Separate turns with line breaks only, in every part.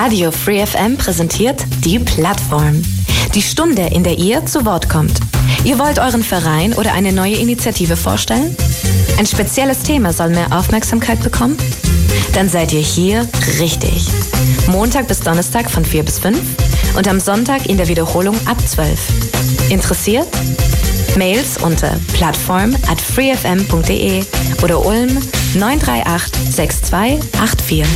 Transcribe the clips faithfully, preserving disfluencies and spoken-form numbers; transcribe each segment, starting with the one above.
Radio Free F M präsentiert die Plattform. Die Stunde, in der ihr zu Wort kommt. Ihr wollt euren Verein oder eine neue Initiative vorstellen? Ein spezielles Thema soll mehr Aufmerksamkeit bekommen? Dann seid ihr hier richtig. Montag bis Donnerstag von vier bis fünf und am Sonntag in der Wiederholung ab zwölf. Interessiert? Mails unter plattform at freefm.de oder Ulm neun drei acht sechs zwei acht vier.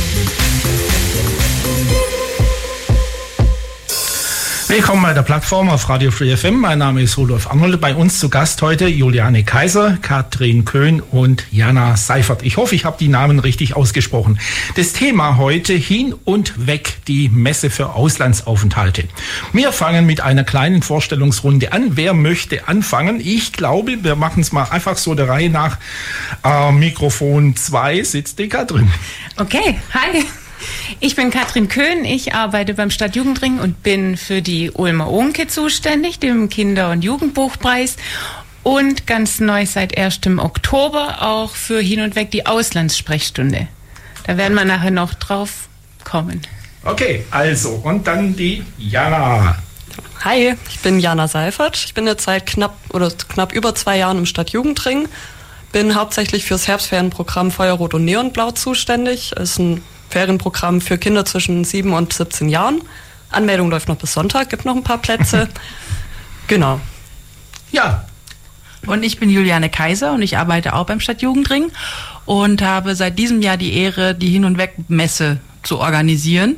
Willkommen bei der Plattform auf Radio Free F M. Mein Name ist Rudolf Arnold. Bei uns zu Gast heute Juliane Kaiser, Katrin Köhn und Jana Seifert. Ich hoffe, ich habe die Namen richtig ausgesprochen. Das Thema heute: Hin und Weg, die Messe für Auslandsaufenthalte. Wir fangen mit einer kleinen Vorstellungsrunde an. Wer möchte anfangen? Ich glaube, wir machen es mal einfach so der Reihe nach. Äh, Mikrofon zwei sitzt die Katrin.
Okay, hi. Ich bin Katrin Köhn, ich arbeite beim Stadtjugendring und bin für die Ulmer Ohnke zuständig, dem Kinder- und Jugendbuchpreis, und ganz neu seit ersten Oktober auch für Hin und Weg die Auslandssprechstunde. Da werden wir nachher noch drauf kommen.
Okay, also, und dann die Jana.
Hi, ich bin Jana Seifert. Ich bin jetzt seit knapp oder knapp über zwei Jahren im Stadtjugendring. Bin hauptsächlich fürs Herbstferienprogramm Feuerrot und Neonblau zuständig. Das ist ein Ferienprogramm für Kinder zwischen sieben und siebzehn Jahren. Anmeldung läuft noch bis Sonntag, gibt noch ein paar Plätze. Genau.
Ja.
Und ich bin Juliane Kaiser und ich arbeite auch beim Stadtjugendring und habe seit diesem Jahr die Ehre, die Hin- und Weg-Messe zu organisieren.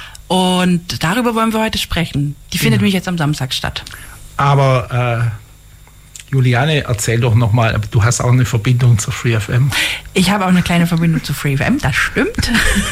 Und darüber wollen wir heute sprechen. Die findet nämlich jetzt am Samstag statt.
Aber äh, Juliane, erzähl doch nochmal, du hast auch eine Verbindung zur Free F M.
Ich habe auch eine kleine Verbindung zu Free F M, das stimmt.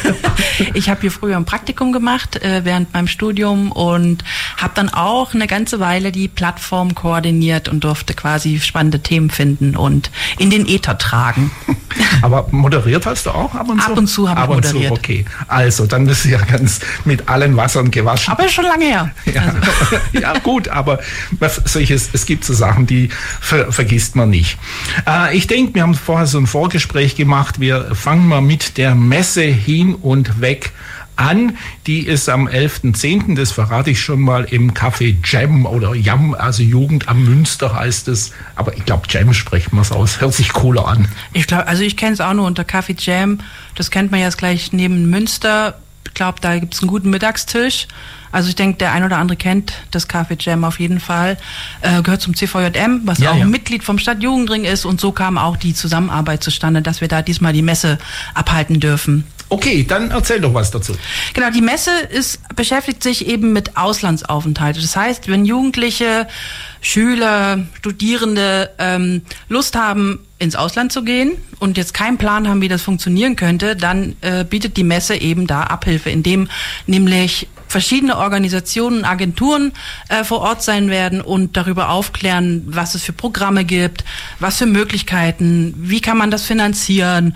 Ich habe hier früher ein Praktikum gemacht äh, während meinem Studium und habe dann auch eine ganze Weile die Plattform koordiniert und durfte quasi spannende Themen finden und in den Äther tragen.
Aber moderiert hast du auch ab und zu?
Ab und zu habe ich moderiert.
Zu, okay. Also, dann bist du ja ganz mit allen Wassern gewaschen.
Aber schon lange her.
Ja, also. Ja gut, aber solches, es gibt so Sachen, die ver, vergisst man nicht. Äh, ich denke, wir haben vorher so ein Vorgespräch gemacht. Wir fangen mal mit der Messe Hin und Weg an. Die ist am elften zehnten, das verrate ich schon mal, im Café Jam oder Jam, also Jugend am Münster heißt es. Aber ich glaube, Jam sprechen wir es aus. Hört sich cooler an.
Ich glaube, also ich kenne es auch nur unter Café Jam. Das kennt man jetzt gleich neben Münster. Ich glaube, da gibt es einen guten Mittagstisch. Also ich denke, der ein oder andere kennt das Café Jam auf jeden Fall. Äh, gehört zum C V J M, was ja, auch ja. Mitglied vom Stadtjugendring ist. Und so kam auch die Zusammenarbeit zustande, dass wir da diesmal die Messe abhalten dürfen.
Okay, dann erzähl doch was dazu.
Genau, die Messe ist, beschäftigt sich eben mit Auslandsaufenthalten. Das heißt, wenn Jugendliche, Schüler, Studierende ähm, Lust haben, ins Ausland zu gehen und jetzt keinen Plan haben, wie das funktionieren könnte, dann äh, bietet die Messe eben da Abhilfe, indem nämlich verschiedene Organisationen, Agenturen äh, vor Ort sein werden und darüber aufklären, was es für Programme gibt, was für Möglichkeiten, wie kann man das finanzieren,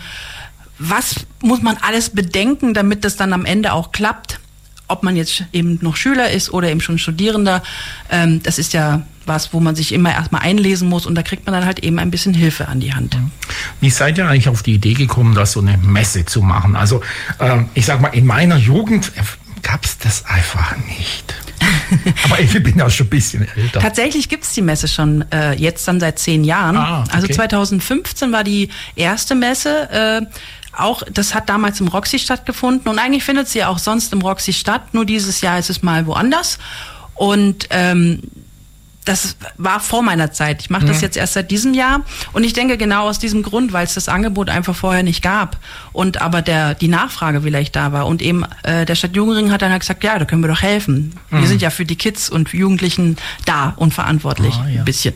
was muss man alles bedenken, damit das dann am Ende auch klappt, ob man jetzt eben noch Schüler ist oder eben schon Studierender. Ähm, das ist ja was, wo man sich immer erstmal einlesen muss und da kriegt man dann halt eben ein bisschen Hilfe an die Hand.
Wie seid ihr eigentlich auf die Idee gekommen, da so eine Messe zu machen? Also ähm, ich sag mal, in meiner Jugend gab es das einfach nicht. Aber ich bin ja schon ein bisschen älter.
Tatsächlich gibt es die Messe schon äh, jetzt dann seit zehn Jahren. Ah, okay. Also zweitausendfünfzehn war die erste Messe. Äh, auch das hat damals im Roxy stattgefunden und eigentlich findet sie ja auch sonst im Roxy statt. Nur dieses Jahr ist es mal woanders. Und ähm, das war vor meiner Zeit. Ich mache das jetzt erst seit diesem Jahr und ich denke genau aus diesem Grund, weil es das Angebot einfach vorher nicht gab und aber der die Nachfrage vielleicht da war und eben äh, der Stadtjugendring hat dann halt gesagt, ja, da können wir doch helfen. Mhm. Wir sind ja für die Kids und Jugendlichen da und verantwortlich, ah, ja. ein bisschen.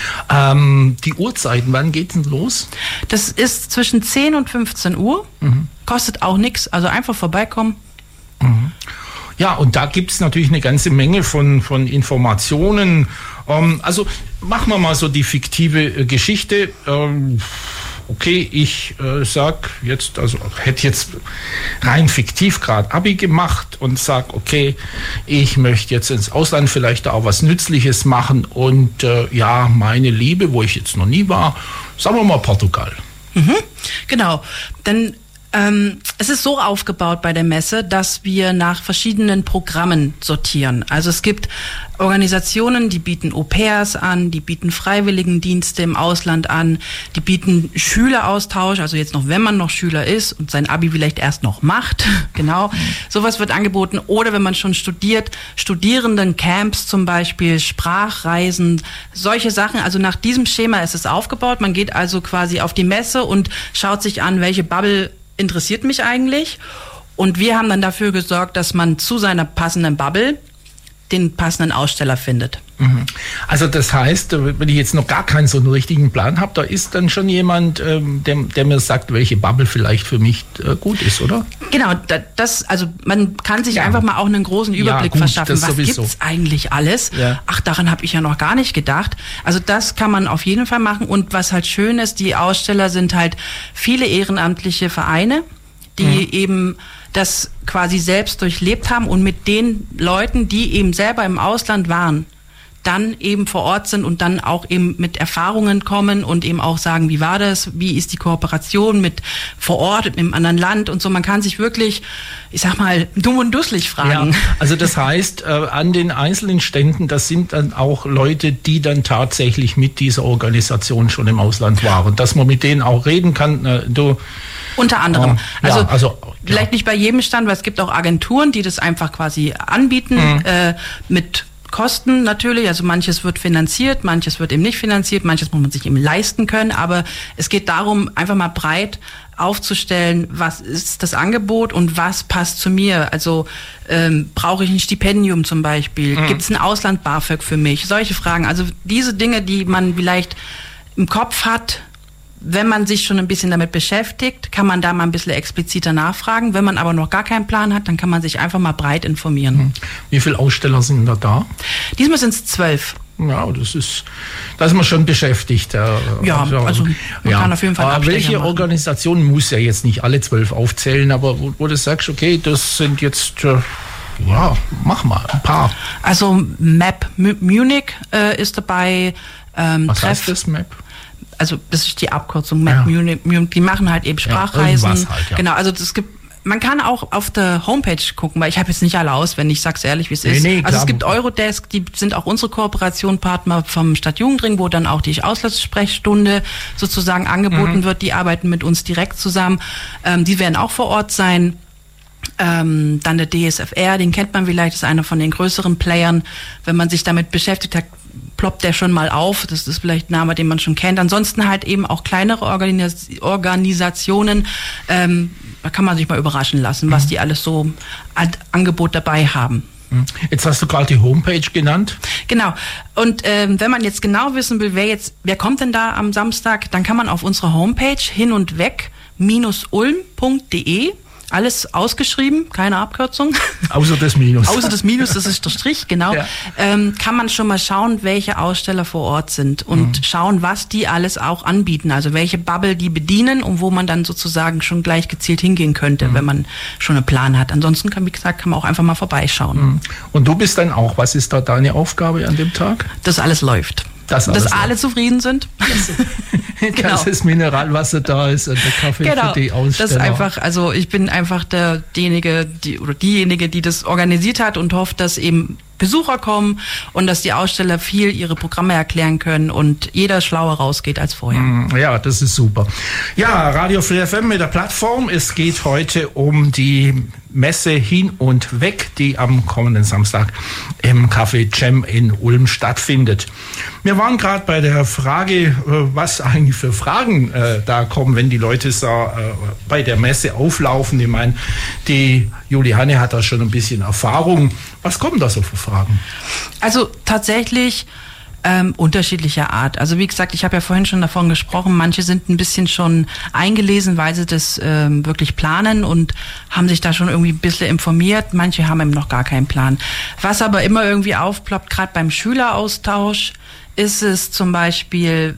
Ähm, die Uhrzeiten, wann geht's denn los?
Das ist zwischen zehn und fünfzehn Uhr, mhm. kostet auch nichts, also einfach vorbeikommen.
Mhm. Ja, und da gibt es natürlich eine ganze Menge von, von Informationen. Ähm, also machen wir mal so die fiktive äh, Geschichte. Ähm, okay, ich äh, sag jetzt, also hätte jetzt rein fiktiv gerade Abi gemacht und sag, okay, ich möchte jetzt ins Ausland vielleicht auch was Nützliches machen und äh, ja, meine Liebe, wo ich jetzt noch nie war, sagen wir mal Portugal.
Mhm, genau, dann Ähm, es ist so aufgebaut bei der Messe, dass wir nach verschiedenen Programmen sortieren. Also es gibt Organisationen, die bieten Au-pairs an, die bieten Freiwilligendienste im Ausland an, die bieten Schüleraustausch, also jetzt noch, wenn man noch Schüler ist und sein Abi vielleicht erst noch macht, genau, sowas wird angeboten. Oder wenn man schon studiert, Studierendencamps zum Beispiel, Sprachreisen, solche Sachen. Also nach diesem Schema ist es aufgebaut. Man geht also quasi auf die Messe und schaut sich an, welche Bubble interessiert mich eigentlich. Und wir haben dann dafür gesorgt, dass man zu seiner passenden Bubble den passenden Aussteller findet.
Also das heißt, wenn ich jetzt noch gar keinen so einen richtigen Plan habe, da ist dann schon jemand, ähm, der, der mir sagt, welche Bubble vielleicht für mich äh, gut ist, oder?
Genau, das, also man kann sich ja. einfach mal auch einen großen Überblick ja, gut, verschaffen, was sowieso. Gibt's eigentlich alles? Ja. Ach, daran habe ich ja noch gar nicht gedacht. Also das kann man auf jeden Fall machen. Und was halt schön ist, die Aussteller sind halt viele ehrenamtliche Vereine, die mhm. eben das quasi selbst durchlebt haben und mit den Leuten, die eben selber im Ausland waren, dann eben vor Ort sind und dann auch eben mit Erfahrungen kommen und eben auch sagen, wie war das, wie ist die Kooperation mit vor Ort, im anderen Land und so. Man kann sich wirklich, ich sag mal, dumm und dusselig fragen.
Ja, also das heißt, äh, an den einzelnen Ständen, das sind dann auch Leute, die dann tatsächlich mit dieser Organisation schon im Ausland waren, dass man mit denen auch reden kann. Äh, du
Unter anderem.
Oh, ja,
also,
also
vielleicht
ja.
nicht bei jedem Stand, weil es gibt auch Agenturen, die das einfach quasi anbieten, mhm. äh, mit Kosten natürlich, also manches wird finanziert, manches wird eben nicht finanziert, manches muss man sich eben leisten können, aber es geht darum, einfach mal breit aufzustellen, was ist das Angebot und was passt zu mir. Also ähm, brauche ich ein Stipendium zum Beispiel, mhm. gibt es ein Ausland-BAföG für mich? Solche Fragen, also diese Dinge, die man vielleicht im Kopf hat, wenn man sich schon ein bisschen damit beschäftigt, kann man da mal ein bisschen expliziter nachfragen. Wenn man aber noch gar keinen Plan hat, dann kann man sich einfach mal breit informieren.
Wie viele Aussteller sind da da?
Diesmal sind es zwölf.
Ja, das ist, da ist man schon beschäftigt.
Ja, also, also man ja. kann auf jeden Fall
aber welche machen. Organisation muss ja jetzt nicht alle zwölf aufzählen, aber wo, wo du sagst, okay, das sind jetzt... Äh, ja, mach mal ein paar.
Also M A P M- Munich äh, ist dabei. Ähm,
Was
Treff,
heißt das, M A P?
Also das ist die Abkürzung M A P
Ja.
Munich, Munich. Die machen halt eben Sprachreisen.
Ja, halt, ja.
Genau, also es gibt. Man kann auch auf der Homepage gucken, weil ich habe jetzt nicht alle auswendig, ich sag's ehrlich, wie es
nee,
ist.
Nee,
also
klar.
es gibt Eurodesk, die sind auch unsere Kooperationpartner vom Stadtjugendring, wo dann auch die Auslandssprechstunde sozusagen angeboten mhm. wird. Die arbeiten mit uns direkt zusammen. Ähm, die werden auch vor Ort sein. Ähm, dann der D S F R, den kennt man vielleicht, ist einer von den größeren Playern. Wenn man sich damit beschäftigt hat, ploppt der schon mal auf. Das ist vielleicht ein Name, den man schon kennt. Ansonsten halt eben auch kleinere Organis- Organisationen. Ähm, da kann man sich mal überraschen lassen, was die alles so an Angebot dabei haben.
Jetzt hast du gerade die Homepage genannt.
Genau. Und ähm, wenn man jetzt genau wissen will, wer jetzt, wer kommt denn da am Samstag, dann kann man auf unserer Homepage hin und weg ulm punkt de, alles ausgeschrieben, keine Abkürzung.
Außer das Minus.
Außer das Minus, das ist der Strich, genau. Ja. Ähm, kann man schon mal schauen, welche Aussteller vor Ort sind und mhm. schauen, was die alles auch anbieten. Also welche Bubble die bedienen und wo man dann sozusagen schon gleich gezielt hingehen könnte, mhm. wenn man schon einen Plan hat. Ansonsten kann, wie gesagt, kann man auch einfach mal vorbeischauen. Mhm.
Und du bist dann auch, was ist da deine Aufgabe an dem Tag?
Dass alles läuft.
Das alles
dass alle zufrieden sind.
Genau. Dass das Mineralwasser da ist und der Kaffee
genau.
für die Aussteller.
Das ist einfach, also ich bin einfach der, derjenige, die, oder diejenige, die das organisiert hat und hofft, dass eben Besucher kommen und dass die Aussteller viel ihre Programme erklären können und jeder schlauer rausgeht als vorher.
Ja, das ist super. Ja, Radio Free F M mit der Plattform. Es geht heute um die Messe Hin und Weg, die am kommenden Samstag im Café Cem in Ulm stattfindet. Wir waren gerade bei der Frage, was eigentlich für Fragen äh, da kommen, wenn die Leute so, äh, bei der Messe auflaufen. Ich meine, die Juliane hat da schon ein bisschen Erfahrung. Was kommen da so für Fragen?
Also tatsächlich ähm, unterschiedlicher Art. Also wie gesagt, ich habe ja vorhin schon davon gesprochen, manche sind ein bisschen schon eingelesen, weil sie das ähm, wirklich planen und haben sich da schon irgendwie ein bisschen informiert. Manche haben eben noch gar keinen Plan. Was aber immer irgendwie aufploppt, gerade beim Schüleraustausch, ist es zum Beispiel,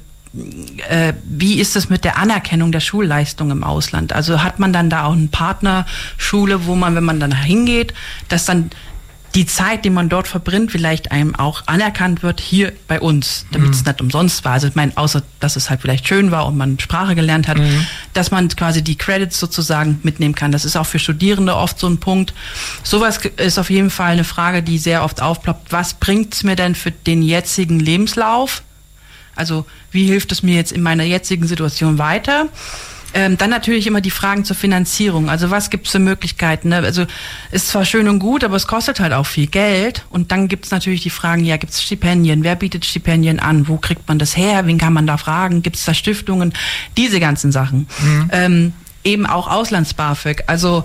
äh, wie ist es mit der Anerkennung der Schulleistung im Ausland? Also hat man dann da auch eine Partnerschule, wo man, wenn man dann hingeht, dass dann die Zeit, die man dort verbringt, vielleicht einem auch anerkannt wird hier bei uns, damit es mhm. nicht umsonst war. Also ich meine, außer dass es halt vielleicht schön war und man Sprache gelernt hat, mhm. dass man quasi die Credits sozusagen mitnehmen kann. Das ist auch für Studierende oft so ein Punkt. Sowas ist auf jeden Fall eine Frage, die sehr oft aufploppt. Was bringt's mir denn für den jetzigen Lebenslauf? Also wie hilft es mir jetzt in meiner jetzigen Situation weiter? Ähm, dann natürlich immer die Fragen zur Finanzierung. Also was gibt es für Möglichkeiten? Ne? Also ist zwar schön und gut, aber es kostet halt auch viel Geld. Und dann gibt es natürlich die Fragen, ja, gibt es Stipendien? Wer bietet Stipendien an? Wo kriegt man das her? Wen kann man da fragen? Gibt es da Stiftungen? Diese ganzen Sachen. Mhm. Ähm, eben auch Auslands-BAföG. Also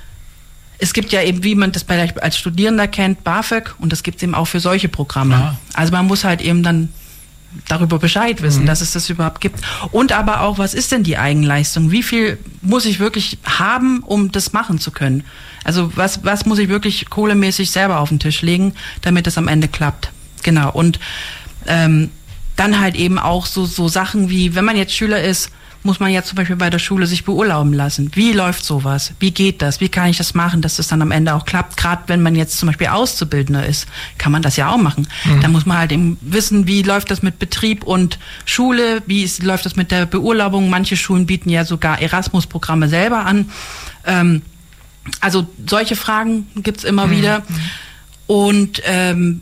es gibt ja eben, wie man das bei, als Studierender kennt, BAföG. Und das gibt es eben auch für solche Programme. Ja. Also man muss halt eben dann darüber Bescheid wissen, mhm. dass es das überhaupt gibt. Und aber auch, was ist denn die Eigenleistung? Wie viel muss ich wirklich haben, um das machen zu können? Also was, was muss ich wirklich kohlemäßig selber auf den Tisch legen, damit das am Ende klappt? Genau. Und ähm, dann halt eben auch so, so Sachen wie, wenn man jetzt Schüler ist, muss man jetzt zum Beispiel bei der Schule sich beurlauben lassen. Wie läuft sowas? Wie geht das? Wie kann ich das machen, dass das dann am Ende auch klappt? Gerade wenn man jetzt zum Beispiel Auszubildender ist, kann man das ja auch machen. Mhm. Da muss man halt eben wissen, wie läuft das mit Betrieb und Schule? Wie ist, läuft das mit der Beurlaubung? Manche Schulen bieten ja sogar Erasmus-Programme selber an. Ähm, also solche Fragen gibt's immer mhm. wieder. Und ähm,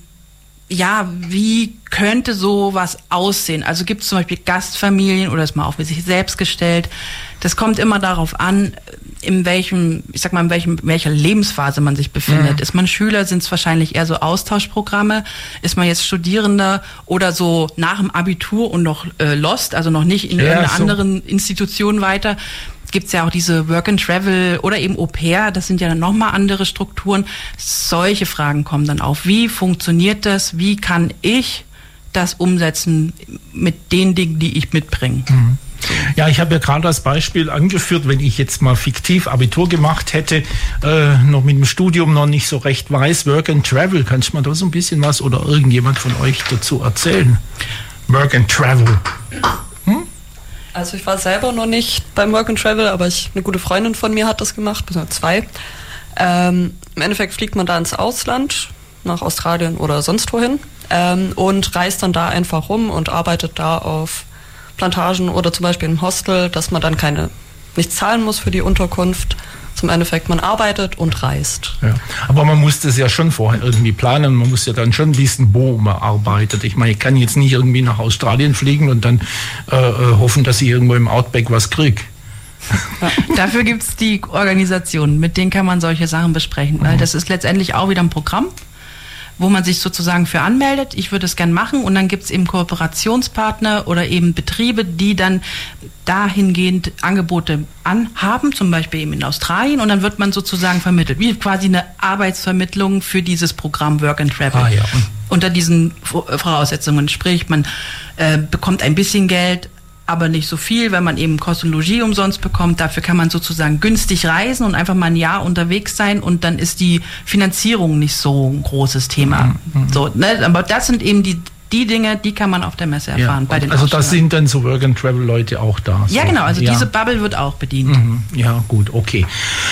ja, wie könnte sowas aussehen? Also gibt es zum Beispiel Gastfamilien oder ist man auf sich selbst gestellt? Das kommt immer darauf an, in welchem, ich sag mal, in welchem, welcher Lebensphase man sich befindet. Mhm. Ist man Schüler, sind es wahrscheinlich eher so Austauschprogramme. Ist man jetzt Studierender oder so nach dem Abitur und noch äh, lost, also noch nicht in ja, irgendeiner so. anderen Institution weiter, gibt's ja auch diese Work and Travel oder eben Au pair, das sind ja dann nochmal andere Strukturen. Solche Fragen kommen dann auf. Wie funktioniert das? Wie kann ich das umsetzen mit den Dingen, die ich mitbringe?
Mhm. Ja, ich habe ja gerade als Beispiel angeführt, wenn ich jetzt mal fiktiv Abitur gemacht hätte, äh, noch mit dem Studium noch nicht so recht weiß, Work and Travel, kannst du mal da so ein bisschen was oder irgendjemand von euch dazu erzählen? Work and Travel. Hm?
Also ich war selber noch nicht beim Work and Travel, aber ich, eine gute Freundin von mir hat das gemacht, bis zwei. Ähm, Im Endeffekt fliegt man da ins Ausland, nach Australien oder sonst wohin, ähm, und reist dann da einfach rum und arbeitet da auf Plantagen oder zum Beispiel im Hostel, dass man dann keine nichts zahlen muss für die Unterkunft. Zum Endeffekt, man arbeitet und reist.
Ja, aber man muss das ja schon vorher irgendwie planen. Man muss ja dann schon wissen, wo man arbeitet. Ich meine, ich kann jetzt nicht irgendwie nach Australien fliegen und dann äh, hoffen, dass ich irgendwo im Outback was kriege.
Ja, dafür gibt's die Organisationen, mit denen kann man solche Sachen besprechen. Weil das ist letztendlich auch wieder ein Programm, wo man sich sozusagen für anmeldet. Ich würde es gern machen und dann gibt's eben Kooperationspartner oder eben Betriebe, die dann dahingehend Angebote anhaben, zum Beispiel eben in Australien, und dann wird man sozusagen vermittelt, wie quasi eine Arbeitsvermittlung für dieses Programm Work and Travel.
Ah, ja.
Unter diesen Voraussetzungen, sprich man äh, bekommt ein bisschen Geld, aber nicht so viel, weil man eben Kost und Logis umsonst bekommt. Dafür kann man sozusagen günstig reisen und einfach mal ein Jahr unterwegs sein und dann ist die Finanzierung nicht so ein großes Thema. Mhm. So, ne? Aber das sind eben die die Dinge, die kann man auf der Messe erfahren.
Ja,
bei den
also da sind dann so Work and Travel Leute auch da.
Ja,
so.
genau, also
ja.
diese Bubble wird auch bedient.
Mhm. Ja, gut, okay.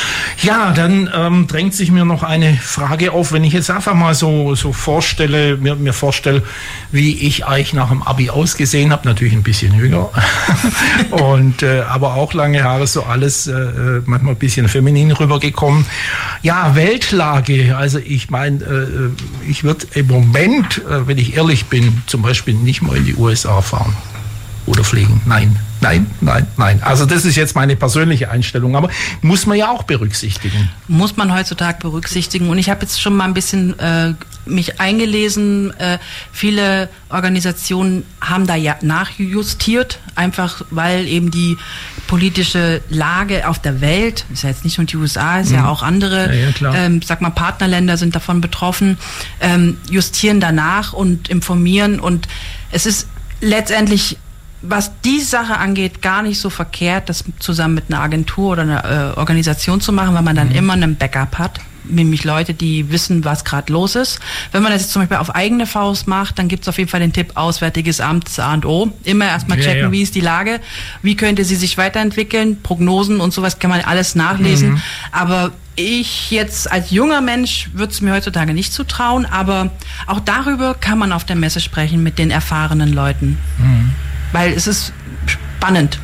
Ja, dann ähm, drängt sich mir noch eine Frage auf, wenn ich jetzt einfach mal so, so vorstelle, mir, mir vorstelle, wie ich eigentlich nach dem Abi ausgesehen habe, natürlich ein bisschen jünger, und äh, aber auch lange Haare, so alles äh, manchmal ein bisschen feminin rübergekommen. Ja, Weltlage, also ich meine, äh, ich würde im Moment, äh, wenn ich ehrlich bin, zum Beispiel nicht mal in die U S A fahren oder fliegen. Nein, nein, nein, nein. Also das ist jetzt meine persönliche Einstellung, aber muss man ja auch berücksichtigen.
Muss man heutzutage berücksichtigen. Und ich habe jetzt schon mal ein bisschen äh, mich eingelesen. Äh, viele Organisationen haben da ja nachjustiert, einfach weil eben die politische Lage auf der Welt, ist ja jetzt nicht nur die U S A, ist mhm. ja auch andere,
ja, ja, klar.
ähm, sag mal Partnerländer sind davon betroffen, ähm, justieren danach und informieren. Und es ist letztendlich, was die Sache angeht, gar nicht so verkehrt, das zusammen mit einer Agentur oder einer äh, Organisation zu machen, weil man dann mhm. immer einen Backup hat, nämlich Leute, die wissen, was gerade los ist. Wenn man das jetzt zum Beispiel auf eigene Faust macht, dann gibt es auf jeden Fall den Tipp, Auswärtiges Amt, das A und O. Immer erstmal checken, ja, ja. wie ist die Lage, wie könnte sie sich weiterentwickeln, Prognosen und sowas kann man alles nachlesen. Mhm. Aber ich jetzt als junger Mensch würde es mir heutzutage nicht zutrauen, aber auch darüber kann man auf der Messe sprechen mit den erfahrenen Leuten. Mhm. Weil es ist spannend,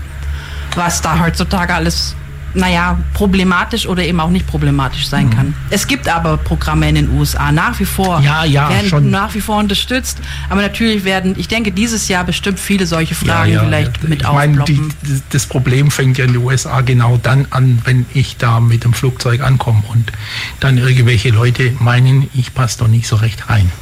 was da heutzutage alles, naja, problematisch oder eben auch nicht problematisch sein mhm. kann. Es gibt aber Programme in den U S A nach wie vor,
ja, ja,
werden
schon.
nach wie vor unterstützt, aber natürlich werden, ich denke, dieses Jahr bestimmt viele solche Fragen ja, ja, vielleicht ja. mit
ich
aufploppen.
meine, die, das Problem fängt ja in den U S A genau dann an, wenn ich da mit dem Flugzeug ankomme und dann irgendwelche Leute meinen, ich passe doch nicht so recht rein.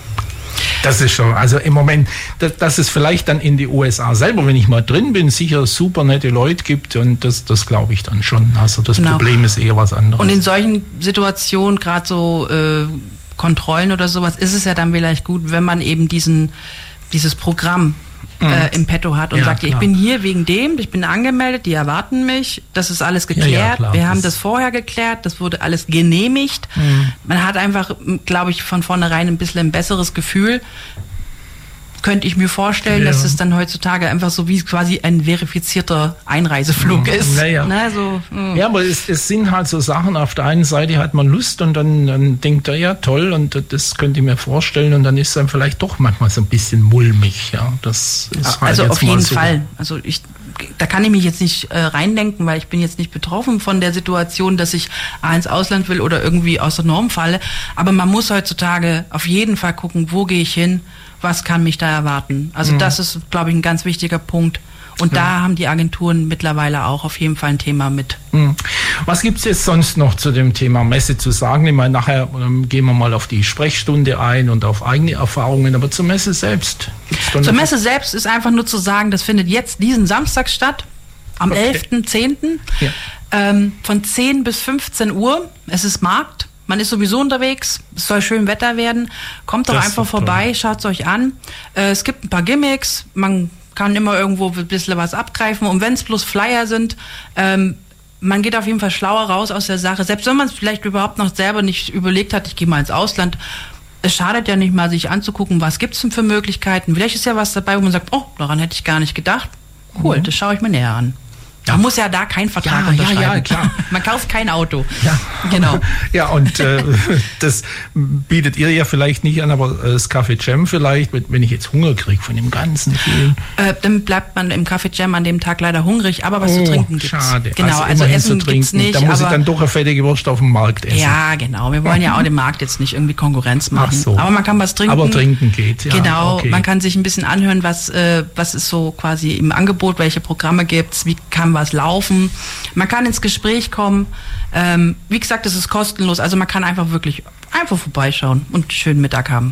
Das ist schon, also im Moment, dass, dass es vielleicht dann in die U S A selber, wenn ich mal drin bin, sicher super nette Leute gibt und das, das glaube ich dann schon. Also das genau. Problem ist eher was anderes.
Und in solchen Situationen, gerade so äh, Kontrollen oder sowas, ist es ja dann vielleicht gut, wenn man eben diesen, dieses Programm Äh, im Petto hat und ja, sagt, klar. ich bin hier wegen dem, ich bin angemeldet, die erwarten mich, das ist alles geklärt, ja, ja, klar, wir haben das vorher geklärt, das wurde alles genehmigt. Mhm. Man hat einfach, glaube ich, von vornherein ein bisschen ein besseres Gefühl. Könnte ich mir vorstellen, ja. dass es dann heutzutage einfach so wie quasi ein verifizierter Einreiseflug mhm. ist.
Naja.
Na, so,
ja, aber es, es sind halt so Sachen, auf der einen Seite hat man Lust und dann, dann denkt er, ja toll und das könnte ich mir vorstellen und dann ist es dann vielleicht doch manchmal so ein bisschen mulmig. Ja, das ist halt
also
jetzt
auf jeden
so.
Fall. Also ich, da kann ich mich jetzt nicht äh, reindenken, weil ich bin jetzt nicht betroffen von der Situation, dass ich A, ins Ausland will oder irgendwie aus der Norm falle. Aber man muss heutzutage auf jeden Fall gucken, wo gehe ich hin, was kann mich da erwarten. Also mhm. das ist, glaube ich, ein ganz wichtiger Punkt. Und ja. da haben die Agenturen mittlerweile auch auf jeden Fall ein Thema mit.
Mhm. Was gibt es jetzt sonst noch zu dem Thema Messe zu sagen? Ich meine, nachher ähm, gehen wir mal auf die Sprechstunde ein und auf eigene Erfahrungen, aber zur Messe selbst.
Zur Messe selbst ist einfach nur zu sagen, das findet jetzt diesen Samstag statt, am okay. elften zehnten Ja. Ähm, von zehn bis fünfzehn Uhr. Es ist Markt. Man ist sowieso unterwegs, es soll schön Wetter werden. Kommt doch das einfach vorbei, schaut es euch an. Äh, es gibt ein paar Gimmicks, man kann immer irgendwo ein bisschen was abgreifen. Und wenn es bloß Flyer sind, ähm, man geht auf jeden Fall schlauer raus aus der Sache. Selbst wenn man es vielleicht überhaupt noch selber nicht überlegt hat, ich gehe mal ins Ausland. Es schadet ja nicht mal, sich anzugucken, was gibt es denn für Möglichkeiten. Vielleicht ist ja was dabei, wo man sagt, oh, daran hätte ich gar nicht gedacht. Cool, mhm. das schaue ich mir näher an. Man muss ja da keinen Vertrag ja, unterschreiben. Ja, ja, klar. Man kauft kein Auto.
Ja,
genau.
Ja, und äh, das bietet ihr ja vielleicht nicht an, aber das Café Jam vielleicht, wenn ich jetzt Hunger kriege von dem ganzen vielen.
Äh, dann bleibt man im Café Jam an dem Tag leider hungrig, aber was oh, zu trinken gibt's.
Schade.
Genau, also, also Essen gibt's nicht.
Da muss ich dann doch eine fettige Wurst auf dem Markt essen.
Ja, genau. Wir wollen ja auch dem Markt jetzt nicht irgendwie Konkurrenz machen. Ach so. Aber man kann was trinken.
Aber trinken geht, ja.
Genau,
okay.
Man kann sich ein bisschen anhören, was, äh, was ist so quasi im Angebot, welche Programme gibt's, wie kann was laufen. Man kann ins Gespräch kommen. Ähm, wie gesagt, es ist kostenlos. Also man kann einfach wirklich einfach vorbeischauen und einen schönen Mittag haben.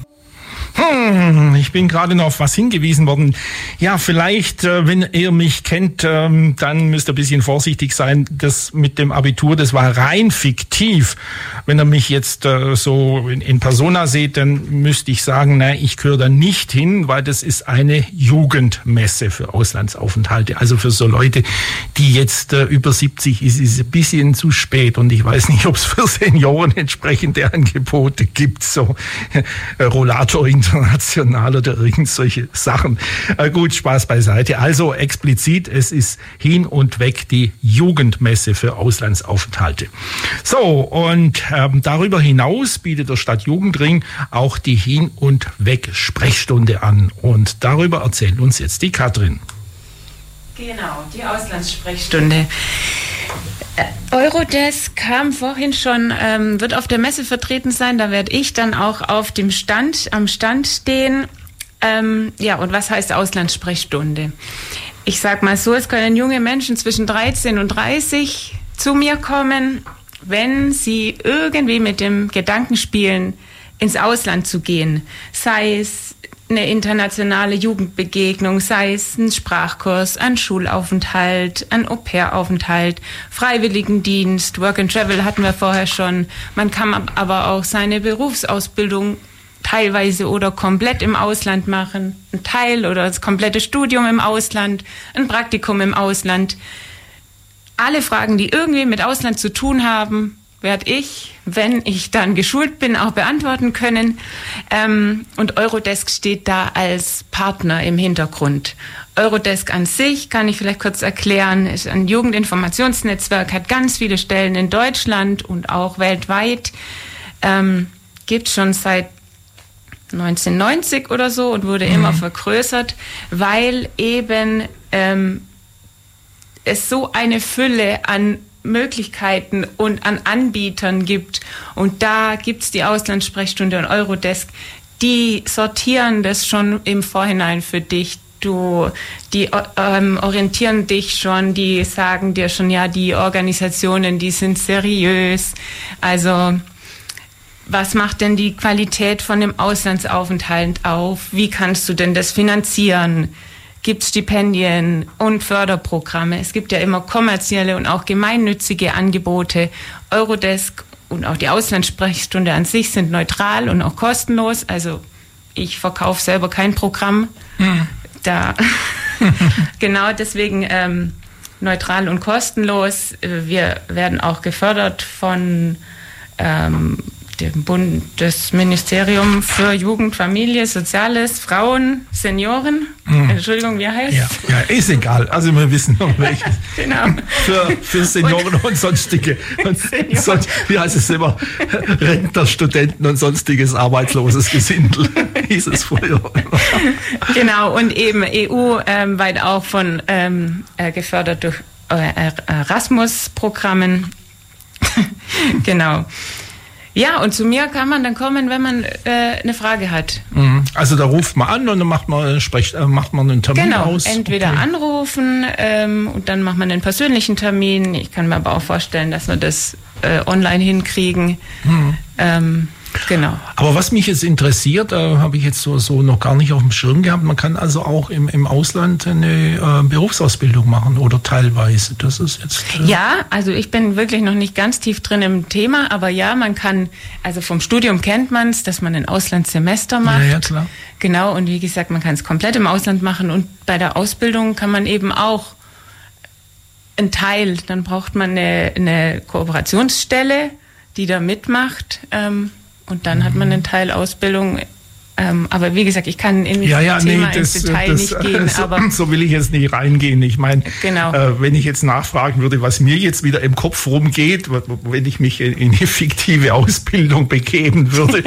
Hm, ich bin gerade noch auf was hingewiesen worden. Ja, vielleicht, äh, wenn ihr mich kennt, ähm, dann müsst ihr ein bisschen vorsichtig sein. Das mit dem Abitur, das war rein fiktiv. Wenn ihr mich jetzt äh, so in, in Persona seht, dann müsste ich sagen, nein, ich gehöre da nicht hin, weil das ist eine Jugendmesse für Auslandsaufenthalte. Also für so Leute, die jetzt äh, über siebzig ist, ist ein bisschen zu spät. Und ich weiß nicht, ob es für Senioren entsprechende Angebote gibt, so äh, Rollator international oder irgend solche Sachen. Äh, gut, Spaß beiseite. Also explizit, es ist hin und weg die Jugendmesse für Auslandsaufenthalte. So, und ähm, darüber hinaus bietet der Stadtjugendring auch die Hin- und Weg-Sprechstunde an. Und darüber erzählt uns jetzt die Katrin.
Genau, die Auslandssprechstunde. Eurodesk kam vorhin schon, ähm, wird auf der Messe vertreten sein, da werde ich dann auch auf dem Stand, am Stand stehen. Ähm, ja, und was heißt Auslandssprechstunde? Ich sag mal so, es können junge Menschen zwischen dreizehn und dreißig zu mir kommen, wenn sie irgendwie mit dem Gedanken spielen, ins Ausland zu gehen. Sei es eine internationale Jugendbegegnung, sei es ein Sprachkurs, ein Schulaufenthalt, ein Au-pair-Aufenthalt, Freiwilligendienst, Work and Travel hatten wir vorher schon. Man kann aber auch seine Berufsausbildung teilweise oder komplett im Ausland machen, ein Teil oder das komplette Studium im Ausland, ein Praktikum im Ausland. Alle Fragen, die irgendwie mit Ausland zu tun haben, werde ich, wenn ich dann geschult bin, auch beantworten können. Ähm, und Eurodesk steht da als Partner im Hintergrund. Eurodesk an sich, kann ich vielleicht kurz erklären, ist ein Jugendinformationsnetzwerk, hat ganz viele Stellen in Deutschland und auch weltweit. Ähm, gibt schon seit neunzehnhundertneunzig oder so und wurde mhm. immer vergrößert, weil eben ähm, es so eine Fülle an Möglichkeiten und an Anbietern gibt. Und da gibt's die Auslandssprechstunde und Eurodesk, die sortieren das schon im Vorhinein für dich. Du, die ähm, orientieren dich schon, die sagen dir schon, ja, die Organisationen, die sind seriös. Also was macht denn die Qualität von dem Auslandsaufenthalt auf? Wie kannst du denn das finanzieren? Gibt es Stipendien und Förderprogramme? Es gibt ja immer kommerzielle und auch gemeinnützige Angebote. Eurodesk und auch die Auslandssprechstunde an sich sind neutral und auch kostenlos. Also ich verkaufe selber kein Programm. Mhm. Da genau deswegen ähm, neutral und kostenlos. Wir werden auch gefördert von ähm, dem Bundesministerium für Jugend, Familie, Soziales, Frauen, Senioren. Hm. Entschuldigung, wie heißt
ja, ja, ist egal. Also wir wissen noch welches.
Genau.
Für, für Senioren und, und sonstige. Und Senioren. Sonst, wie heißt es immer? Rentner, Studenten und sonstiges arbeitsloses Gesindel, hieß es früher.
Genau, und eben E U ähm, weit auch von ähm, äh, gefördert durch äh, Erasmus-Programmen. Genau. Ja, und zu mir kann man dann kommen, wenn man äh, eine Frage hat.
Also da ruft man an und dann macht man, spricht, äh, macht man einen Termin
genau,
aus?
Genau, entweder okay. anrufen ähm, und dann macht man einen persönlichen Termin. Ich kann mir aber auch vorstellen, dass wir das äh, online hinkriegen. Mhm. Ähm, Genau.
Aber was mich jetzt interessiert, äh, habe ich jetzt so, so noch gar nicht auf dem Schirm gehabt, man kann also auch im, im Ausland eine äh, Berufsausbildung machen oder teilweise. Das ist jetzt... Äh
ja, also ich bin wirklich noch nicht ganz tief drin im Thema, aber ja, man kann, also vom Studium kennt man es, dass man ein Auslandssemester macht.
Ja, ja, klar.
Genau, und wie gesagt, man kann es komplett im Ausland machen und bei der Ausbildung kann man eben auch einen Teil, dann braucht man eine, eine Kooperationsstelle, die da mitmacht, ähm, und dann hat man einen Teil Ausbildung. Ähm, aber wie gesagt, ich kann in
ja, ja,
Thema
nee, das,
ins Detail
das,
nicht gehen.
So,
aber
so will ich jetzt nicht reingehen. Ich meine,
genau.
äh, wenn ich jetzt nachfragen würde, was mir jetzt wieder im Kopf rumgeht, wenn ich mich in, in eine fiktive Ausbildung begeben würde,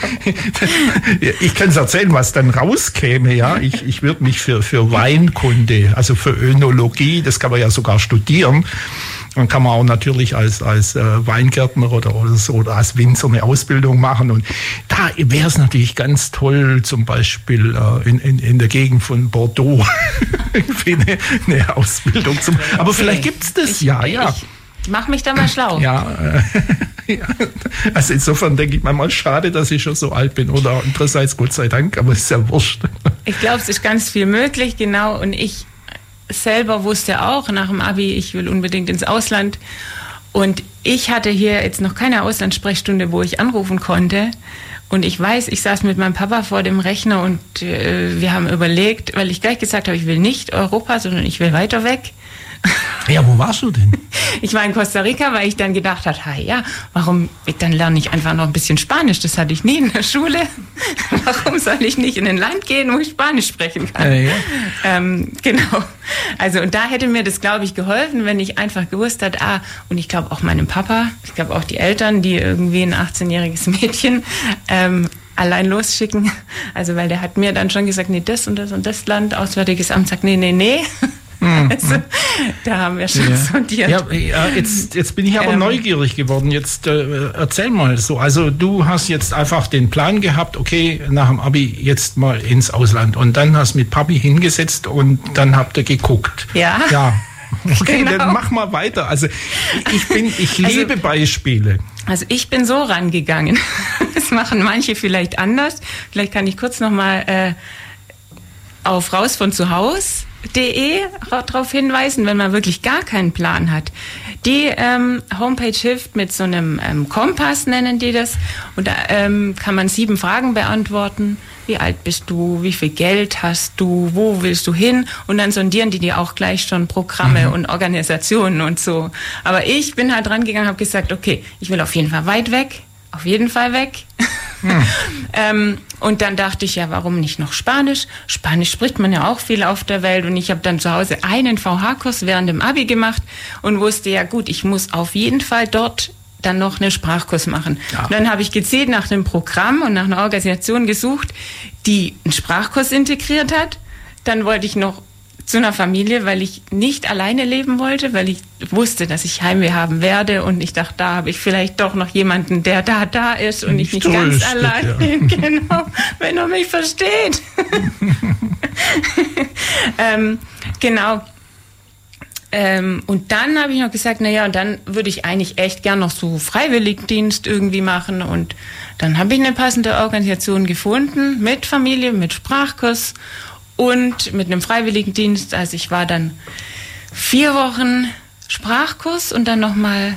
ich kann es erzählen, was dann rauskäme. Ja, ich, ich würde mich für, für Weinkunde, also für Önologie, das kann man ja sogar studieren. Dann kann man auch natürlich als, als äh, Weingärtner oder, oder so oder als Winzer eine Ausbildung machen. Und da wäre es natürlich ganz toll, zum Beispiel äh, in, in, in der Gegend von Bordeaux eine, eine Ausbildung zum. Aber okay. Vielleicht gibt's das, ich, ja, ja.
Ich mach mich da mal schlau.
Ja, äh, ja, also insofern denke ich manchmal schade, dass ich schon so alt bin. Oder andererseits Gott sei Dank, aber es ist ja wurscht.
Ich glaube, es ist ganz viel möglich, genau. Und ich selber wusste auch nach dem Abi, ich will unbedingt ins Ausland. Und ich hatte hier jetzt noch keine Auslandssprechstunde, wo ich anrufen konnte. Und ich weiß, ich saß mit meinem Papa vor dem Rechner und äh, wir haben überlegt, weil ich gleich gesagt habe, ich will nicht Europa, sondern ich will weiter weg.
Ja, wo warst du denn?
Ich war in Costa Rica, weil ich dann gedacht habe, ha, ja, warum, dann lerne ich einfach noch ein bisschen Spanisch. Das hatte ich nie in der Schule. Warum soll ich nicht in ein Land gehen, wo ich Spanisch sprechen kann? Ja, ja. Ähm, genau. Also, und da hätte mir das, glaube ich, geholfen, wenn ich einfach gewusst hätte, ah, und ich glaube auch meinem Papa, ich glaube auch die Eltern, die irgendwie ein achtzehnjähriges Mädchen ähm, allein losschicken. Also, weil der hat mir dann schon gesagt, nee, das und das und das Land, Auswärtiges Amt sagt, nee, nee, nee. Also, da haben wir schon
ja.
sondiert.
Ja, ja, jetzt, jetzt bin ich aber ähm, neugierig geworden. Jetzt äh, erzähl mal so. Also du hast jetzt einfach den Plan gehabt, okay, nach dem Abi jetzt mal ins Ausland. Und dann hast mit Papi hingesetzt und dann habt ihr geguckt.
Ja.
Ja. Okay,
genau.
Dann mach mal weiter. Also ich bin, ich liebe also, Beispiele.
Also ich bin so rangegangen. Das machen manche vielleicht anders. Vielleicht kann ich kurz noch mal äh, auf raus von zu Hause. De darauf hinweisen, wenn man wirklich gar keinen Plan hat. Die ähm, Homepage hilft mit so einem ähm, Kompass, nennen die das. Und da ähm, kann man sieben Fragen beantworten. Wie alt bist du? Wie viel Geld hast du? Wo willst du hin? Und dann sondieren die dir auch gleich schon Programme mhm. und Organisationen und so. Aber ich bin halt dran gegangen, habe gesagt, okay, ich will auf jeden Fall weit weg. Auf jeden Fall weg. Mhm. ähm, und dann dachte ich, ja, warum nicht noch Spanisch? Spanisch spricht man ja auch viel auf der Welt. Und ich habe dann zu Hause einen V H-Kurs während dem Abi gemacht und wusste, ja gut, ich muss auf jeden Fall dort dann noch einen Sprachkurs machen. Ja. Und dann habe ich gezielt nach einem Programm und nach einer Organisation gesucht, die einen Sprachkurs integriert hat. Dann wollte ich noch zu einer Familie, weil ich nicht alleine leben wollte, weil ich wusste, dass ich Heimweh haben werde und ich dachte, da habe ich vielleicht doch noch jemanden, der da da ist und ich nicht ganz
steht,
allein
ja.
bin, genau, wenn er mich versteht. ähm, genau. Ähm, und dann habe ich noch gesagt, naja, und dann würde ich eigentlich echt gern noch so Freiwilligendienst irgendwie machen. Und dann habe ich eine passende Organisation gefunden mit Familie, mit Sprachkurs und mit einem Freiwilligendienst. Also ich war dann vier Wochen Sprachkurs und dann nochmal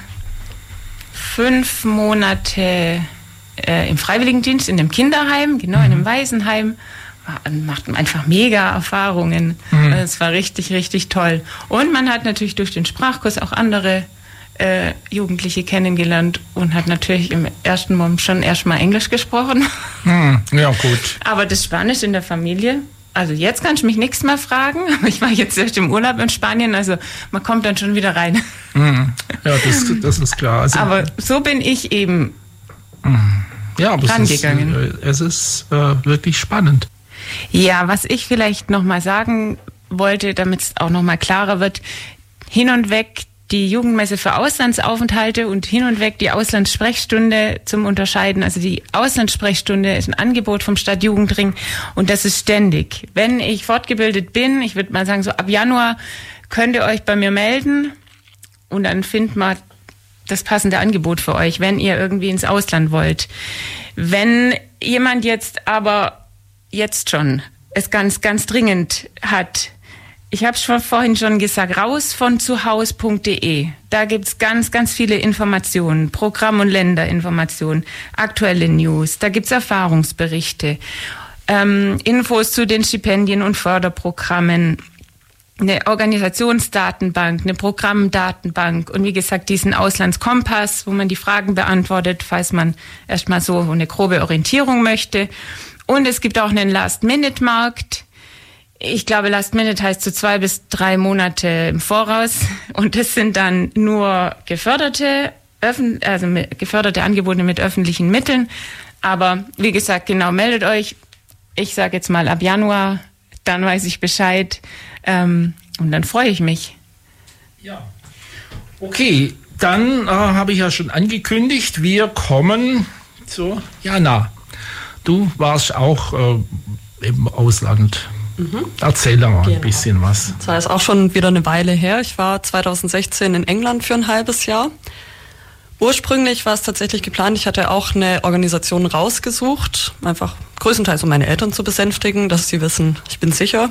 fünf Monate äh, im Freiwilligendienst in einem Kinderheim, genau, in einem Waisenheim. Macht einfach mega Erfahrungen. Mhm. Es war richtig, richtig toll. Und man hat natürlich durch den Sprachkurs auch andere äh, Jugendliche kennengelernt und hat natürlich im ersten Moment schon erstmal Englisch gesprochen.
Mhm. Ja, gut.
Aber das Spanisch in der Familie, also jetzt kannst du mich nichts mehr fragen. Ich war jetzt erst im Urlaub in Spanien, also man kommt dann schon wieder rein.
Mhm. Ja, das, das ist klar. Also,
aber so bin ich eben
mhm. ja, aber
rangegangen.
Es ist, äh, es ist äh, wirklich spannend.
Ja, was ich vielleicht nochmal sagen wollte, damit es auch nochmal klarer wird, hin und weg die Jugendmesse für Auslandsaufenthalte und hin und weg die Auslandssprechstunde zum Unterscheiden. Also die Auslandssprechstunde ist ein Angebot vom Stadtjugendring und das ist ständig. Wenn ich fortgebildet bin, ich würde mal sagen, so ab Januar könnt ihr euch bei mir melden und dann findet man das passende Angebot für euch, wenn ihr irgendwie ins Ausland wollt. Wenn jemand jetzt aber jetzt schon es ganz, ganz dringend hat. Ich habe es schon vorhin schon gesagt, raus von zuhaus punkt de. Da gibt's ganz, ganz viele Informationen, Programm- und Länderinformationen, aktuelle News, da gibt's Erfahrungsberichte, ähm, Infos zu den Stipendien und Förderprogrammen, eine Organisationsdatenbank, eine Programmdatenbank und wie gesagt diesen Auslandskompass, wo man die Fragen beantwortet, falls man erstmal so eine grobe Orientierung möchte. Und es gibt auch einen Last-Minute-Markt. Ich glaube, Last-Minute heißt so zwei bis drei Monate im Voraus. Und das sind dann nur geförderte, öffn- also geförderte Angebote mit öffentlichen Mitteln. Aber wie gesagt, genau, meldet euch. Ich sage jetzt mal ab Januar, dann weiß ich Bescheid. Ähm, und dann freue ich mich.
Ja. Okay, dann äh, habe ich ja schon angekündigt, wir kommen zu Jana. Du warst auch äh, im Ausland. Mhm. Erzähl da mal genau. ein bisschen was.
Das ist auch schon wieder eine Weile her. Ich war zwanzig sechzehn in England für ein halbes Jahr. Ursprünglich war es tatsächlich geplant, ich hatte auch eine Organisation rausgesucht, einfach größtenteils um meine Eltern zu besänftigen, dass sie wissen, ich bin sicher.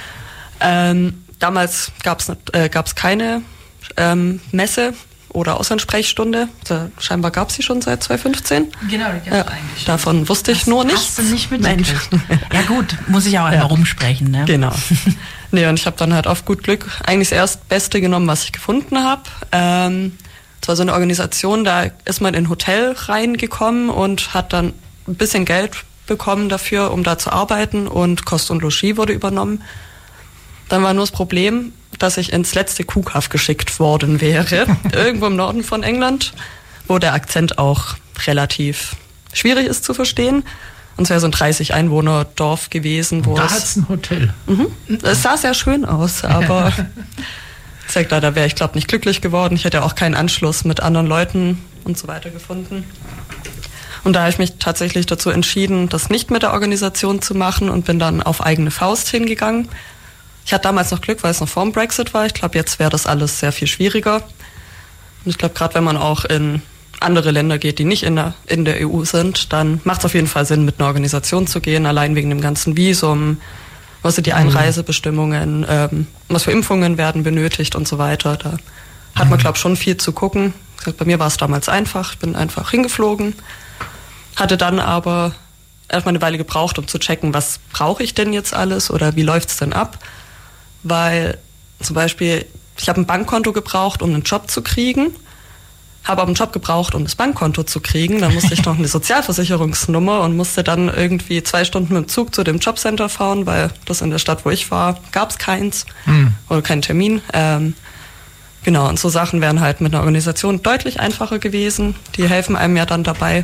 Ähm, damals gab es äh, gab's keine ähm, Messe oder Auslandssprechstunde. Da, scheinbar gab es sie schon seit zwanzig fünfzehn.
Genau, die gab es äh, eigentlich.
Davon wusste
das
ich nur nicht.
Hast du nicht mitgekriegt. Ja gut, muss ich auch einmal ja. rumsprechen. Ne?
Genau. Nee, und ich habe dann halt auf gut Glück eigentlich das Erstbeste genommen, was ich gefunden habe. Ähm, das war so eine Organisation, da ist man in ein Hotel reingekommen und hat dann ein bisschen Geld bekommen dafür, um da zu arbeiten und Kost und Logis wurde übernommen. Dann war nur das Problem, dass ich ins letzte Kuhkaff geschickt worden wäre, irgendwo im Norden von England, wo der Akzent auch relativ schwierig ist zu verstehen. Und es wäre so ein dreißig Einwohner Dorf gewesen. Wo
da
es,
hat's ein Hotel.
Mhm, es sah sehr schön aus, aber ich sag da, da wäre ich glaube nicht glücklich geworden. Ich hätte auch keinen Anschluss mit anderen Leuten und so weiter gefunden. Und da habe ich mich tatsächlich dazu entschieden, das nicht mit der Organisation zu machen und bin dann auf eigene Faust hingegangen. Ich hatte damals noch Glück, weil es noch vor dem Brexit war. Ich glaube, jetzt wäre das alles sehr viel schwieriger. Und ich glaube, gerade wenn man auch in andere Länder geht, die nicht in der, in der E U sind, dann macht es auf jeden Fall Sinn, mit einer Organisation zu gehen, allein wegen dem ganzen Visum, was sind die Einreisebestimmungen, ähm, was für Impfungen werden benötigt und so weiter. Da hat man, glaube ich, schon viel zu gucken. Bei mir war es damals einfach, ich bin einfach hingeflogen, hatte dann aber erstmal eine Weile gebraucht, um zu checken, was brauche ich denn jetzt alles oder wie läuft es denn ab, weil zum Beispiel, ich habe ein Bankkonto gebraucht, um einen Job zu kriegen, habe aber einen Job gebraucht, um das Bankkonto zu kriegen, dann musste ich noch eine Sozialversicherungsnummer und musste dann irgendwie zwei Stunden mit dem Zug zu dem Jobcenter fahren, weil das in der Stadt, wo ich war, gab es keins mhm. oder keinen Termin. Ähm, Genau, und so Sachen wären halt mit einer Organisation deutlich einfacher gewesen. Die helfen einem ja dann dabei.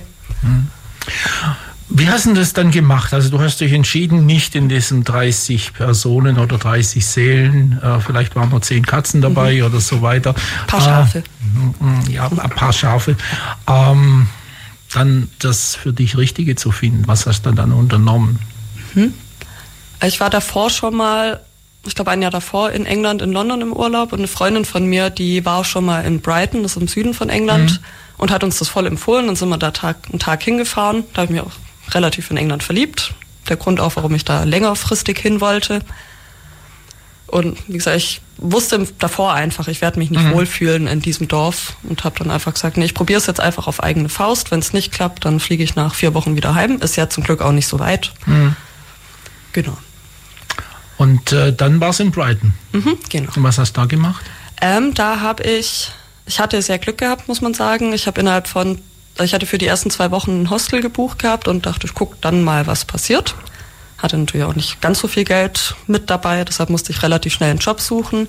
Wie hast du das dann gemacht? Also du hast dich entschieden, nicht in diesen dreißig Personen oder dreißig Seelen, äh, vielleicht waren noch zehn Katzen dabei mhm. oder so weiter.
Ein paar Schafe.
Äh, ja, ein paar Schafe. Ähm, dann das für dich Richtige zu finden. Was hast du dann unternommen?
Mhm. Ich war davor schon mal... Ich glaube, ein Jahr davor in England, in London im Urlaub und eine Freundin von mir, die war auch schon mal in Brighton, das ist im Süden von England mhm. und hat uns das voll empfohlen. Dann sind wir da Tag, einen Tag hingefahren. Da habe ich mich auch relativ in England verliebt. Der Grund auch, warum ich da längerfristig hin wollte. Und wie gesagt, ich wusste davor einfach, ich werde mich nicht mhm. wohlfühlen in diesem Dorf und habe dann einfach gesagt, nee, ich probiere es jetzt einfach auf eigene Faust. Wenn es nicht klappt, dann fliege ich nach vier Wochen wieder heim. Ist ja zum Glück auch nicht so weit. Mhm. Genau.
Und äh, dann war es in Brighton.
Mhm, genau.
Und was hast du da gemacht?
Ähm, da habe ich, ich hatte sehr Glück gehabt, muss man sagen. Ich habe innerhalb von, ich hatte für die ersten zwei Wochen ein Hostel gebucht gehabt und dachte, ich gucke dann mal, was passiert. Hatte natürlich auch nicht ganz so viel Geld mit dabei, deshalb musste ich relativ schnell einen Job suchen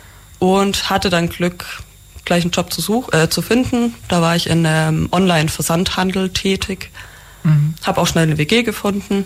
und hatte dann Glück, gleich einen Job zu, such, äh, zu finden. Da war ich in einem Online-Versandhandel tätig, mhm. habe auch schnell eine W G gefunden.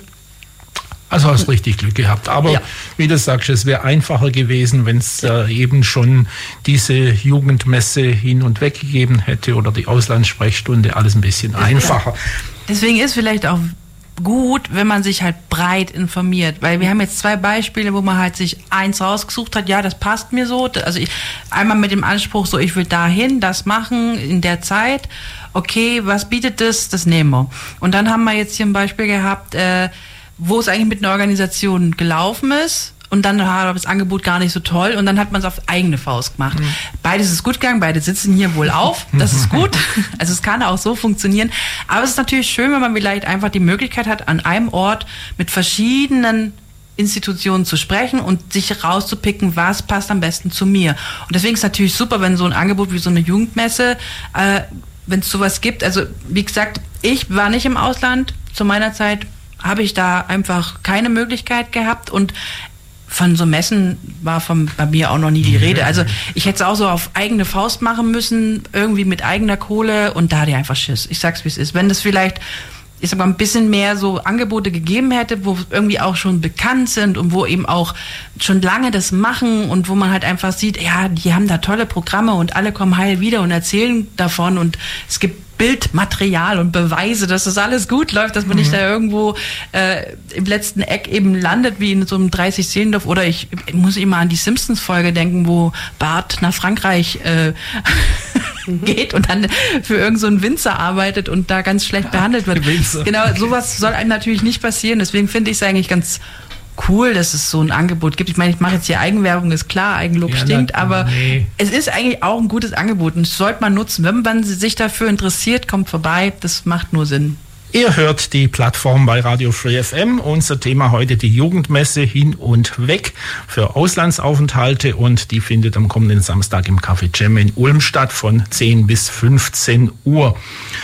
Also hast richtig Glück gehabt. Aber ja. wie du sagst, es wäre einfacher gewesen, wenn es äh, eben schon diese Jugendmesse hin und weg gegeben hätte oder die Auslandssprechstunde, alles ein bisschen einfacher.
Deswegen ist vielleicht auch gut, wenn man sich halt breit informiert, weil wir haben jetzt zwei Beispiele, wo man halt sich eins rausgesucht hat, ja, das passt mir so, also ich, einmal mit dem Anspruch, so ich will dahin, das machen in der Zeit, okay, was bietet das, das nehmen wir. Und dann haben wir jetzt hier ein Beispiel gehabt, äh, wo es eigentlich mit einer Organisation gelaufen ist und dann war das Angebot gar nicht so toll und dann hat man es auf eigene Faust gemacht. Mhm. Beides ist gut gegangen, beide sitzen hier wohl auf, das ist gut. Also es kann auch so funktionieren. Aber es ist natürlich schön, wenn man vielleicht einfach die Möglichkeit hat, an einem Ort mit verschiedenen Institutionen zu sprechen und sich rauszupicken, was passt am besten zu mir. Und deswegen ist es natürlich super, wenn so ein Angebot wie so eine Jugendmesse, äh, wenn es sowas gibt. Also wie gesagt, ich war nicht im Ausland zu meiner Zeit, habe ich da einfach keine Möglichkeit gehabt und von so Messen war von, bei mir auch noch nie die Rede. Also ich hätte es auch so auf eigene Faust machen müssen, irgendwie mit eigener Kohle und da hatte ich einfach Schiss. Ich sag's, wie es ist. Wenn das vielleicht, ich sag mal, ein bisschen mehr so Angebote gegeben hätte, wo irgendwie auch schon bekannt sind und wo eben auch schon lange das machen und wo man halt einfach sieht, ja, die haben da tolle Programme und alle kommen heil wieder und erzählen davon und es gibt Bildmaterial und Beweise, dass das alles gut läuft, dass man mhm. nicht da irgendwo äh, im letzten Eck eben landet, wie in so einem dreißig-Seelendorf. Oder ich, ich muss immer an die Simpsons-Folge denken, wo Bart nach Frankreich äh, mhm. geht und dann für irgend so einen Winzer arbeitet und da ganz schlecht behandelt wird. Winzer. Genau, sowas soll einem natürlich nicht passieren. Deswegen finde ich es eigentlich ganz cool, dass es so ein Angebot gibt. Ich meine, ich mache jetzt hier Eigenwerbung, ist klar, Eigenlob ja, stinkt, na, aber nee. Es ist eigentlich auch ein gutes Angebot und das sollte man nutzen. Wenn man sich dafür interessiert, kommt vorbei, das macht nur Sinn.
Ihr hört die Plattform bei Radio Free F M. Unser Thema heute die Jugendmesse hin und weg für Auslandsaufenthalte und die findet am kommenden Samstag im Café Cem in Ulm statt von zehn bis fünfzehn Uhr.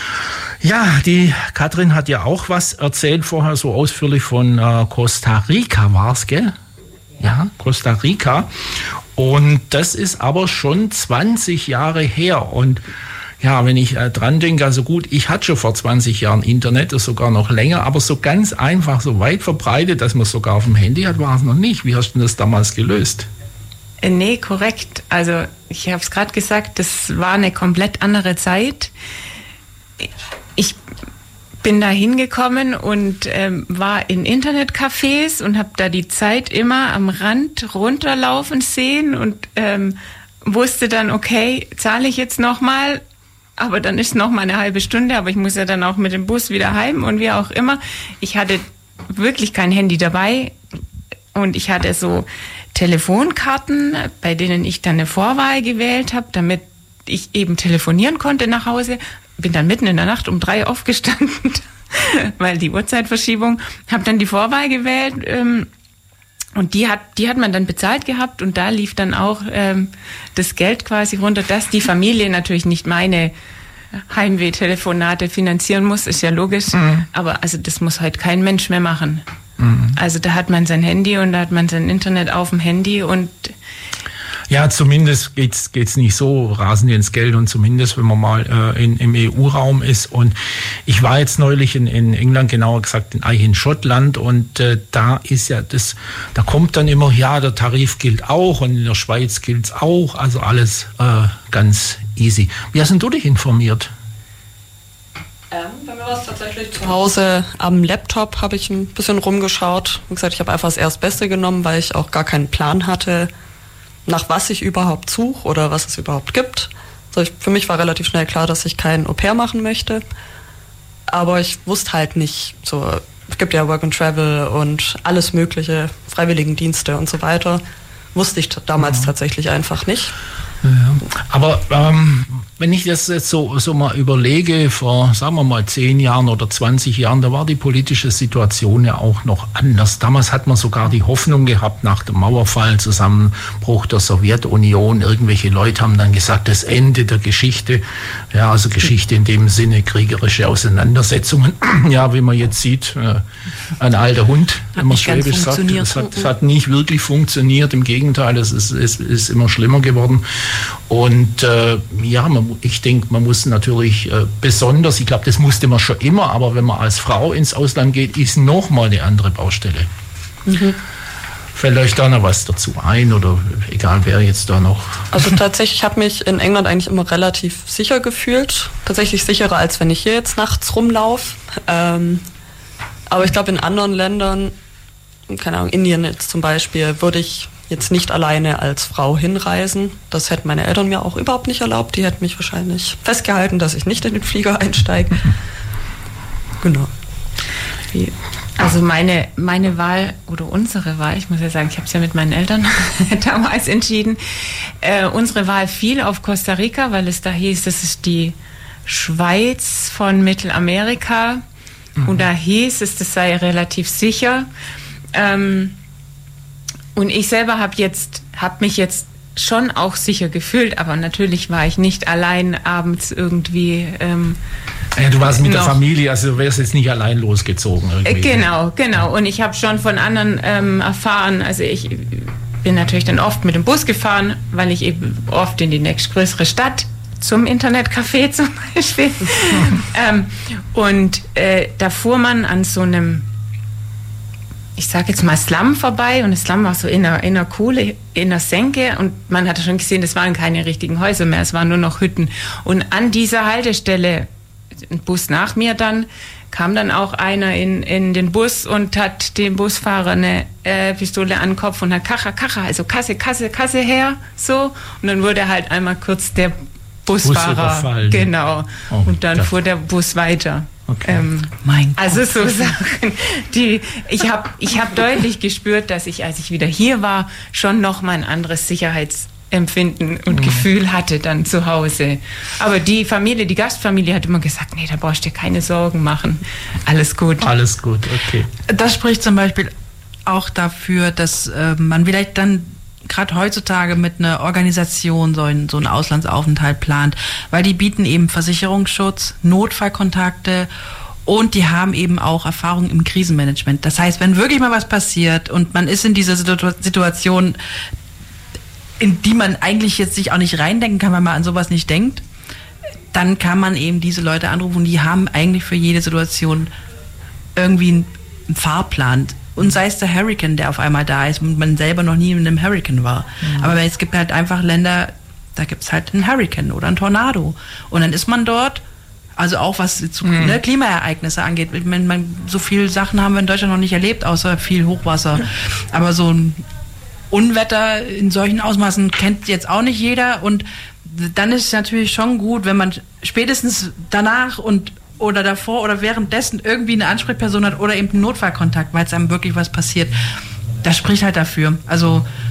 Ja, die Katrin hat ja auch was erzählt vorher, so ausführlich von äh, Costa Rica war's, gell? Ja, Costa Rica. Und das ist aber schon zwanzig Jahre her. Und ja, wenn ich äh, dran denke, also gut, ich hatte schon vor zwanzig Jahren Internet, das sogar noch länger, aber so ganz einfach, so weit verbreitet, dass man es sogar auf dem Handy hat, war es noch nicht. Wie hast du das damals gelöst?
Äh, nee, korrekt. Also ich habe es gerade gesagt, das war eine komplett andere Zeit. Ich bin da hingekommen und ähm, war in Internetcafés und habe da die Zeit immer am Rand runterlaufen sehen und ähm, wusste dann, okay, zahle ich jetzt nochmal, aber dann ist noch mal eine halbe Stunde, aber ich muss ja dann auch mit dem Bus wieder heim und wie auch immer. Ich hatte wirklich kein Handy dabei und ich hatte so Telefonkarten, bei denen ich dann eine Vorwahl gewählt habe, damit ich eben telefonieren konnte nach Hause. Bin dann mitten in der Nacht um drei aufgestanden, weil die Uhrzeitverschiebung, habe dann die Vorwahl gewählt ähm, und die hat die hat man dann bezahlt gehabt und da lief dann auch ähm, das Geld quasi runter, dass die Familie natürlich nicht meine Heimweh-Telefonate finanzieren muss, ist ja logisch, mhm. aber also das muss halt kein Mensch mehr machen. Mhm. Also da hat man sein Handy und da hat man sein Internet auf dem Handy und
ja, zumindest geht's geht's nicht so rasend ins Geld und zumindest, wenn man mal äh, in, im E U-Raum ist. Und ich war jetzt neulich in, in England, genauer gesagt in, in Schottland und äh, da ist ja das, da kommt dann immer, ja, der Tarif gilt auch und in der Schweiz gilt's auch, also alles äh, ganz easy. Wie hast denn du dich informiert?
Ähm, bei mir war es tatsächlich zu Hause am Laptop, habe ich ein bisschen rumgeschaut. Wie gesagt, ich habe einfach das Erstbeste genommen, weil ich auch gar keinen Plan hatte, nach was ich überhaupt suche oder was es überhaupt gibt. Also ich, für mich war relativ schnell klar, dass ich kein Au-pair machen möchte. Aber ich wusste halt nicht, so, es gibt ja Work and Travel und alles mögliche, Freiwilligendienste und so weiter. Wusste ich t- damals ja. tatsächlich einfach nicht.
Ja. Aber ähm, wenn ich das jetzt so, so mal überlege, vor, sagen wir mal, zehn Jahren oder zwanzig Jahren, da war die politische Situation ja auch noch anders. Damals hat man sogar die Hoffnung gehabt, nach dem Mauerfall, Zusammenbruch der Sowjetunion, irgendwelche Leute haben dann gesagt, das Ende der Geschichte, ja, also Geschichte in dem Sinne, kriegerische Auseinandersetzungen. Ja, wie man jetzt sieht, äh, ein alter Hund, wenn man Schwäbisch sagt, das hat, das hat nicht wirklich funktioniert, im Gegenteil, es ist, es ist immer schlimmer geworden. Und äh, ja, man, ich denke, man muss natürlich äh, besonders, ich glaube, das musste man schon immer, aber wenn man als Frau ins Ausland geht, ist nochmal eine andere Baustelle. Mhm. Fällt euch da noch was dazu ein oder egal, wer jetzt da noch...
Also tatsächlich, ich habe mich in England eigentlich immer relativ sicher gefühlt. Tatsächlich sicherer, als wenn ich hier jetzt nachts rumlaufe. Ähm, aber ich glaube, in anderen Ländern, keine Ahnung, Indien jetzt zum Beispiel, würde ich jetzt nicht alleine als Frau hinreisen. Das hätten meine Eltern mir auch überhaupt nicht erlaubt. Die hätten mich wahrscheinlich festgehalten, dass ich nicht in den Flieger einsteige. Genau.
Wie? Also meine, meine Wahl oder unsere Wahl, ich muss ja sagen, ich habe es ja mit meinen Eltern damals entschieden, äh, unsere Wahl fiel auf Costa Rica, weil es da hieß, das ist die Schweiz von Mittelamerika. Mhm. Und da hieß es, das sei relativ sicher. Ähm, Und ich selber habe jetzt, habe mich jetzt schon auch sicher gefühlt, aber natürlich war ich nicht allein abends irgendwie. Ähm,
ja, du warst mit noch, der Familie, also du wärst jetzt nicht allein losgezogen irgendwie.
Genau, genau. Und ich habe schon von anderen ähm, erfahren, also ich bin natürlich dann oft mit dem Bus gefahren, weil ich eben oft in die nächstgrößere Stadt zum Internetcafé zum Beispiel. ähm, und äh, da fuhr man an so einem, ich sage jetzt mal Slum vorbei und das Slum war so in einer, in einer Kuhle, in einer Senke und man hatte schon gesehen, das waren keine richtigen Häuser mehr, es waren nur noch Hütten. Und an dieser Haltestelle, ein Bus nach mir dann, kam dann auch einer in, in den Bus und hat dem Busfahrer eine äh, Pistole an den Kopf und hat Kacha, Kacha, also Kasse, Kasse, Kasse her, so. Und dann wurde halt einmal kurz der Busfahrer,
Bus
genau.
Oh,
und dann fuhr der Bus weiter.
Okay.
Ähm,
mein
also so Sachen, die ich habe ich hab deutlich gespürt, dass ich, als ich wieder hier war, schon noch mal ein anderes Sicherheitsempfinden und mhm. Gefühl hatte dann zu Hause. Aber die Familie, die Gastfamilie hat immer gesagt, nee, da brauchst du dir keine Sorgen machen. Alles gut.
Alles gut, okay.
Das spricht zum Beispiel auch dafür, dass äh, man vielleicht dann gerade heutzutage mit einer Organisation so einen, so einen Auslandsaufenthalt plant, weil die bieten eben Versicherungsschutz, Notfallkontakte und die haben eben auch Erfahrung im Krisenmanagement. Das heißt, wenn wirklich mal was passiert und man ist in dieser Situ- Situation, in die man eigentlich jetzt sich auch nicht reindenken kann, weil man an sowas nicht denkt, dann kann man eben diese Leute anrufen und die haben eigentlich für jede Situation irgendwie einen Fahrplan. Und sei es der Hurricane, der auf einmal da ist und man selber noch nie in einem Hurricane war. Mhm. Aber es gibt halt einfach Länder, da gibt es halt einen Hurricane oder einen Tornado. Und dann ist man dort, also auch was zu, mhm. ne, Klimaereignisse angeht. Ich meine, man, so viele Sachen haben wir in Deutschland noch nicht erlebt, außer viel Hochwasser. Aber so ein Unwetter in solchen Ausmaßen kennt jetzt auch nicht jeder. Und dann ist es natürlich schon gut, wenn man spätestens danach und oder davor oder währenddessen irgendwie eine Ansprechperson hat oder eben einen Notfallkontakt, weil es einem wirklich was passiert. Das spricht halt dafür. Also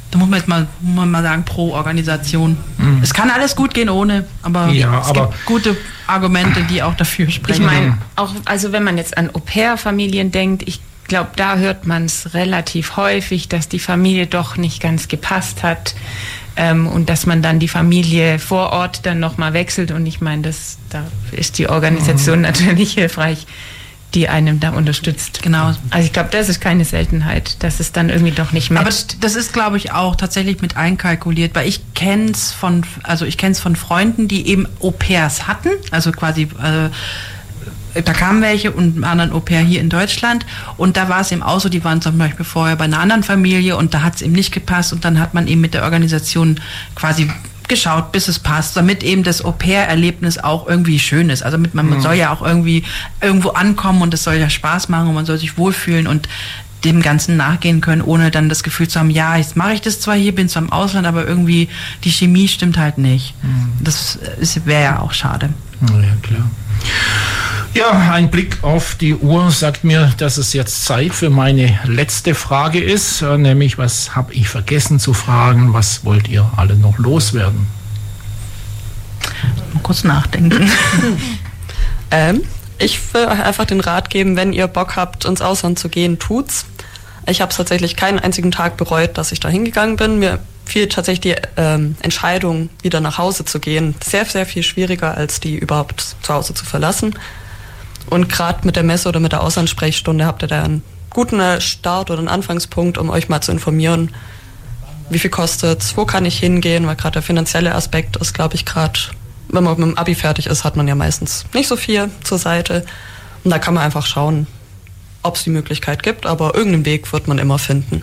da muss man jetzt mal, muss man mal sagen, pro Organisation. Mhm. Es kann alles gut gehen ohne, aber
ja,
es
aber
gibt gute Argumente, die auch dafür sprechen.
Ich meine, auch, also wenn man jetzt an Au-pair-Familien denkt, ich glaube, da hört man es relativ häufig, dass die Familie doch nicht ganz gepasst hat ähm, und dass man dann die Familie vor Ort dann nochmal wechselt. Und ich meine, das, da ist die Organisation mhm. natürlich hilfreich, die einem da unterstützt.
Genau.
Also ich glaube, das ist keine Seltenheit, dass es dann irgendwie doch nicht matcht.
Aber das ist, glaube ich, auch tatsächlich mit einkalkuliert, weil ich kenne es von, also ich kenne es von Freunden, die eben Au-pairs hatten, also quasi, äh, da kamen welche und einen anderen Au-pair hier in Deutschland und da war es eben auch so, die waren zum Beispiel vorher bei einer anderen Familie und da hat es eben nicht gepasst und dann hat man eben mit der Organisation quasi geschaut, bis es passt, damit eben das Au-pair-Erlebnis auch irgendwie schön ist. Also mit, man, man soll ja auch irgendwie irgendwo ankommen und es soll ja Spaß machen und man soll sich wohlfühlen und dem Ganzen nachgehen können, ohne dann das Gefühl zu haben, ja, jetzt mache ich das zwar hier, bin zwar im Ausland, aber irgendwie die Chemie stimmt halt nicht. Mhm. Das wäre ja auch schade.
Ja, klar. Ja, ein Blick auf die Uhr sagt mir, dass es jetzt Zeit für meine letzte Frage ist, nämlich was habe ich vergessen zu fragen, was wollt ihr alle noch loswerden?
Mal kurz nachdenken.
ähm, ich will euch einfach den Rat geben, wenn ihr Bock habt, ins Ausland zu gehen, tut's. Ich habe es tatsächlich keinen einzigen Tag bereut, dass ich da hingegangen bin. Mir fiel tatsächlich die ähm, Entscheidung, wieder nach Hause zu gehen, sehr, sehr viel schwieriger, als die überhaupt zu Hause zu verlassen. Und gerade mit der Messe oder mit der Auslandssprechstunde habt ihr da einen guten Start oder einen Anfangspunkt, um euch mal zu informieren, wie viel kostet's, wo kann ich hingehen, weil gerade der finanzielle Aspekt ist, glaube ich, gerade, wenn man mit dem Abi fertig ist, hat man ja meistens nicht so viel zur Seite. Und da kann man einfach schauen, ob es die Möglichkeit gibt, aber irgendeinen Weg wird man immer finden.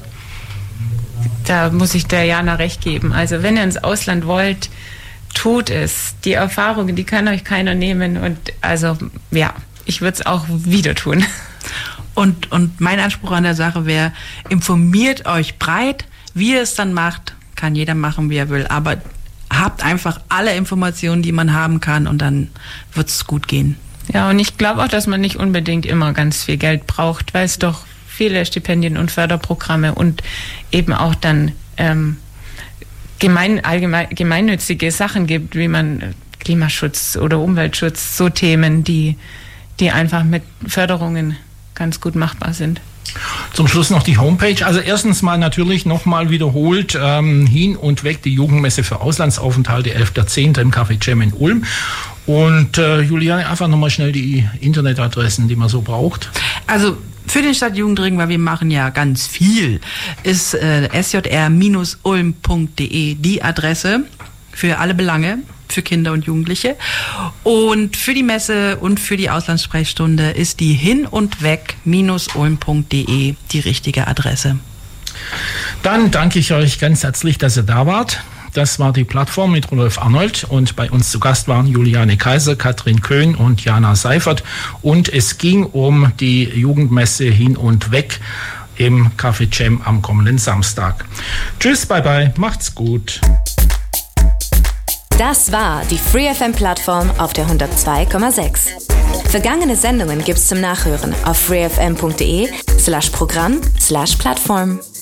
Da muss ich der Jana recht geben. Also wenn ihr ins Ausland wollt, tut es. Die Erfahrungen, die kann euch keiner nehmen und also ja, ich würde es auch wieder tun.
Und, und mein Anspruch an der Sache wäre, informiert euch breit, wie ihr es dann macht, kann jeder machen, wie er will, aber habt einfach alle Informationen, die man haben kann und dann wird es gut gehen.
Ja, und ich glaube auch, dass man nicht unbedingt immer ganz viel Geld braucht, weil es doch viele Stipendien und Förderprogramme und eben auch dann ähm, gemein, allgemein, gemeinnützige Sachen gibt, wie man Klimaschutz oder Umweltschutz, so Themen, die, die einfach mit Förderungen ganz gut machbar sind.
Zum Schluss noch die Homepage. Also erstens mal natürlich nochmal wiederholt ähm, hin und weg die Jugendmesse für Auslandsaufenthalte, elfter zehnter im Café Cem in Ulm. Und äh, Juliane, einfach nochmal schnell die Internetadressen, die man so braucht.
Also für den Stadtjugendring, weil wir machen ja ganz viel, ist äh, s j r Bindestrich ulm punkt d e die Adresse für alle Belange, für Kinder und Jugendliche. Und für die Messe und für die Auslandssprechstunde ist die hin und weg Bindestrich ulm punkt d e die richtige Adresse.
Dann danke ich euch ganz herzlich, dass ihr da wart. Das war die Plattform mit Rudolf Arnold und bei uns zu Gast waren Juliane Kaiser, Katrin Köhn und Jana Seifert und es ging um die Jugendmesse hin und weg im Café Cem am kommenden Samstag. Tschüss, bye bye, macht's gut.
Das war die Free F M-Plattform auf der hundertzwei Komma sechs. Vergangene Sendungen gibt's zum Nachhören auf freefm punkt de slash Programm slash Plattform.